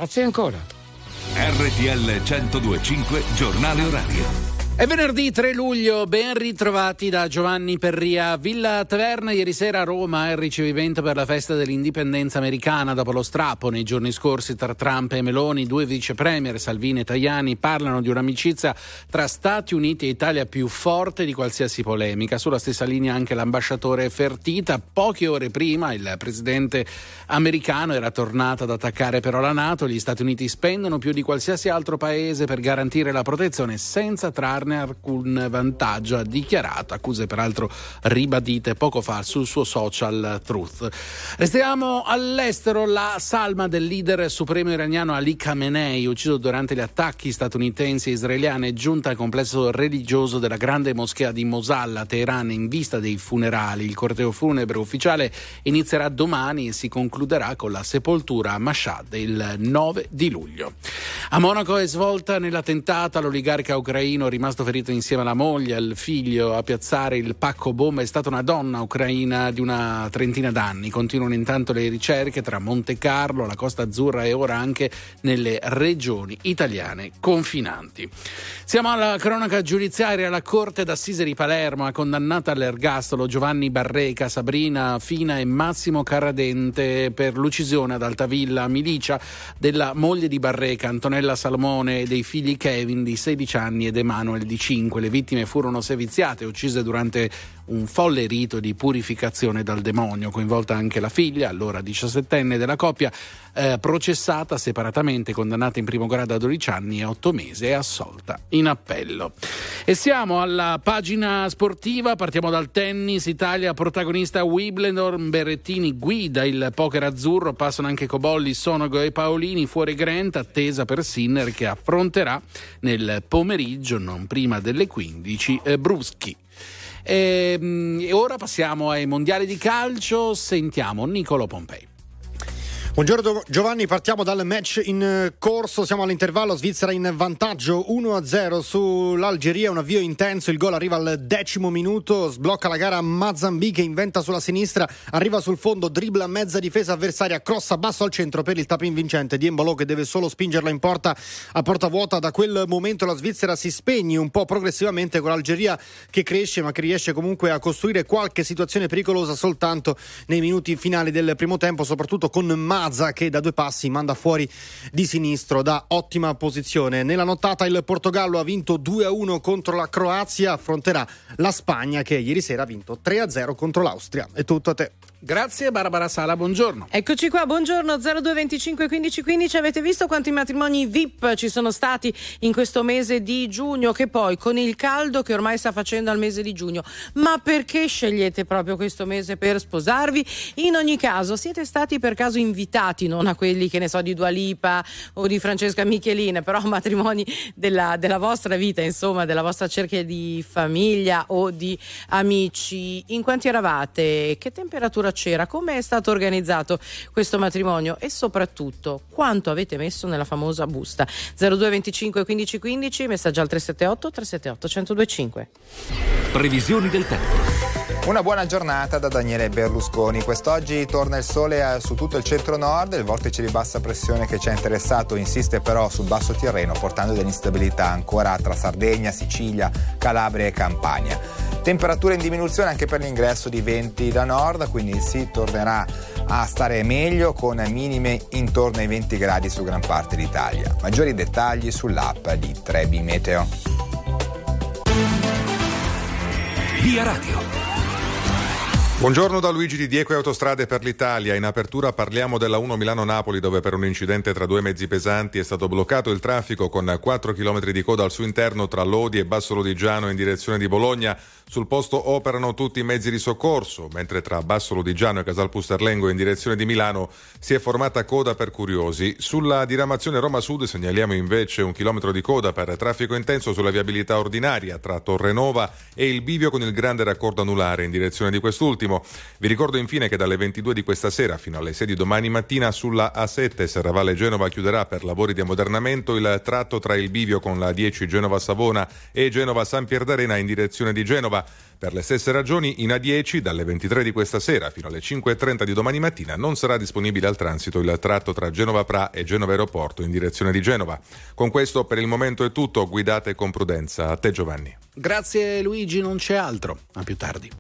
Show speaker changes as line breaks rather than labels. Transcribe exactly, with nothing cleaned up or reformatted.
Grazie ancora.
R T L centodue e cinque, giornale orario.
È venerdì tre luglio, ben ritrovati da Giovanni Perria. Villa Taverna, ieri sera a Roma, il ricevimento per la festa dell'indipendenza americana dopo lo strappo nei giorni scorsi tra Trump e Meloni. Due vice premier, Salvini e Tajani, parlano di un'amicizia tra Stati Uniti e Italia più forte di qualsiasi polemica. Sulla stessa linea anche l'ambasciatore Fertitta. Poche ore prima il presidente americano era tornato ad attaccare però la NATO. Gli Stati Uniti spendono più di qualsiasi altro paese per garantire la protezione senza trarne alcun vantaggio, ha dichiarato, accuse peraltro ribadite poco fa sul suo social Truth. Restiamo all'estero. La salma del leader supremo iraniano Ali Khamenei, ucciso durante gli attacchi statunitensi e israeliani, è giunta al complesso religioso della grande moschea di Mosul a Teheran in vista dei funerali. Il corteo funebre ufficiale inizierà domani e si concluderà con la sepoltura a Mashhad il nove di luglio. A Monaco è svolta nell'attentato all'oligarca ucraino rimasto ferito insieme alla moglie e al figlio. A piazzare il pacco bomba è stata una donna ucraina di una trentina d'anni. Continuano intanto le ricerche tra Monte Carlo, la Costa Azzurra e ora anche nelle regioni italiane confinanti. Siamo alla cronaca giudiziaria. La Corte d'Assise di Palermo ha condannato all'ergastolo Giovanni Barreca, Sabrina Fina e Massimo Carradente per l'uccisione ad Altavilla, Milicia, della moglie di Barreca, Antonella Salomone, e dei figli Kevin di sedici anni ed Emanuel di cinque. Le vittime furono seviziate e uccise durante un folle rito di purificazione dal demonio, coinvolta anche la figlia, allora diciassettenne della coppia, eh, processata separatamente, condannata in primo grado a dodici anni e otto mesi e assolta in appello. E siamo alla pagina sportiva, partiamo dal tennis. Italia protagonista Wimbledon, Berrettini guida il poker azzurro, passano anche Cobolli, Sonego e Paolini, fuori Grant, attesa per Sinner che affronterà nel pomeriggio, non prima delle quindici, eh, Bruschi. E, e ora passiamo ai mondiali di calcio, sentiamo Niccolò Pompei.
Buongiorno Giovanni, partiamo dal match in corso, siamo all'intervallo, Svizzera in vantaggio uno a zero sull'Algeria, un avvio intenso, il gol arriva al decimo minuto, sblocca la gara Mazambi che inventa sulla sinistra, arriva sul fondo, dribbla mezza difesa avversaria, crossa basso al centro per il tap-in vincente di Embolo che deve solo spingerla in porta a porta vuota. Da quel momento la Svizzera si spegne un po' progressivamente con l'Algeria che cresce ma che riesce comunque a costruire qualche situazione pericolosa soltanto nei minuti finali del primo tempo, soprattutto con Mazza che da due passi manda fuori di sinistro da ottima posizione. Nella nottata il Portogallo ha vinto due a uno contro la Croazia, affronterà la Spagna che ieri sera ha vinto tre a zero contro l'Austria. È tutto a te.
Grazie Barbara Sala, buongiorno.
Eccoci qua, buongiorno. Zero due venticinque quindici quindici. Avete visto quanti matrimoni V I P ci sono stati in questo mese di giugno, che poi con il caldo che ormai sta facendo al mese di giugno, ma perché scegliete proprio questo mese per sposarvi? In ogni caso siete stati per caso invitati, non a quelli che ne so di Dua Lipa o di Francesca Michelin, però matrimoni della, della vostra vita, insomma della vostra cerchia di famiglia o di amici? In quanti eravate? Che temperatura c'era? Come è stato organizzato questo matrimonio? E soprattutto quanto avete messo nella famosa busta? Zero due venticinque quindici quindici, messaggio al tre sette otto tre sette otto uno zero due cinque.
Previsioni del tempo.
Una buona giornata da Daniele Berlusconi. Quest'oggi torna il sole su tutto il centro-nord, il vortice di bassa pressione che ci ha interessato insiste però sul basso Tirreno, portando dell'instabilità ancora tra Sardegna, Sicilia, Calabria e Campania. Temperature in diminuzione anche per l'ingresso di venti da nord, quindi si tornerà a stare meglio con minime intorno ai venti gradi su gran parte d'Italia. Maggiori dettagli sull'app di tre B Meteo.
Via Radio.
Buongiorno da Luigi Di Dieco e Autostrade per l'Italia. In apertura parliamo della uno Milano-Napoli, dove per un incidente tra due mezzi pesanti è stato bloccato il traffico con quattro chilometri di coda al suo interno tra Lodi e Basso Lodigiano in direzione di Bologna. Sul posto operano tutti i mezzi di soccorso, mentre tra Basso Lodigiano e Casal Pusterlengo in direzione di Milano si è formata coda per curiosi. Sulla diramazione Roma Sud segnaliamo invece un chilometro di coda per traffico intenso sulla viabilità ordinaria tra Torrenova e il bivio con il grande raccordo anulare in direzione di quest'ultimo. Massimo. Vi ricordo infine che dalle ventidue di questa sera fino alle sei di domani mattina sulla A sette Serravalle Genova chiuderà per lavori di ammodernamento il tratto tra il bivio con la dieci Genova Savona e Genova San Pierdarena in direzione di Genova. Per le stesse ragioni in A dieci dalle ventitré di questa sera fino alle cinque e trenta di domani mattina non sarà disponibile al transito il tratto tra Genova Pra e Genova Aeroporto in direzione di Genova. Con questo per il momento è tutto, guidate con prudenza. A te Giovanni.
Grazie Luigi, non c'è altro. A più tardi.